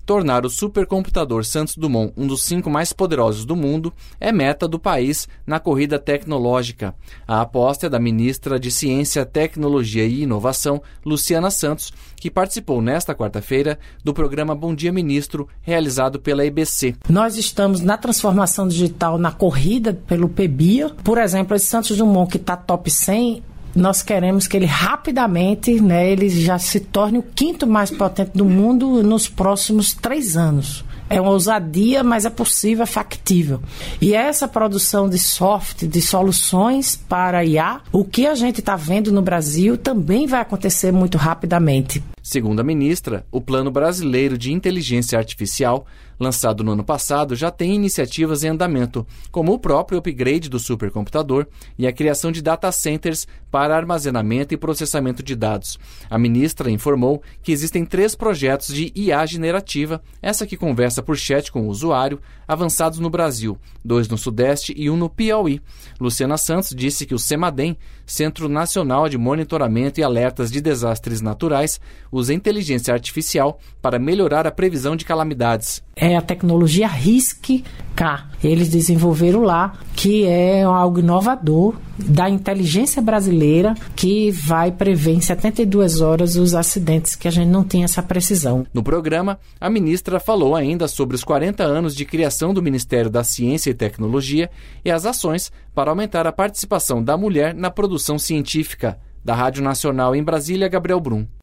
tornar o supercomputador Santos Dumont um dos 5 mais poderosos do mundo é meta do país na corrida tecnológica. A aposta é da ministra de Ciência, Tecnologia e Inovação, Luciana Santos, que participou nesta quarta-feira do programa Bom Dia Ministro, realizado pela EBC. Nós estamos na transformação digital, na corrida pelo PBIA. Por exemplo, esse Santos Dumont que está top 100, nós queremos que ele rapidamente, ele já se torne o 5º mais potente do mundo nos próximos 3 anos. É uma ousadia, mas é possível, é factível. E essa produção de software, de soluções para IA, o que a gente está vendo no Brasil também vai acontecer muito rapidamente. Segundo a ministra, o Plano Brasileiro de Inteligência Artificial, lançado no ano passado, já tem iniciativas em andamento, como o próprio upgrade do supercomputador e a criação de data centers para armazenamento e processamento de dados. A ministra informou que existem 3 projetos de IA generativa, essa que conversa por chat com o usuário, avançados no Brasil, 2 no Sudeste e 1 no Piauí. Luciana Santos disse que o CEMADEM, Centro Nacional de Monitoramento e Alertas de Desastres Naturais, usa inteligência artificial para melhorar a previsão de calamidades. É a tecnologia RISC-K. Eles desenvolveram lá, que é algo inovador da inteligência brasileira, que vai prever em 72 horas os acidentes que a gente não tem essa precisão. No programa, a ministra falou ainda sobre os 40 anos de criação do Ministério da Ciência e Tecnologia e as ações para aumentar a participação da mulher na produção científica. Da Rádio Nacional em Brasília, Gabriel Brum.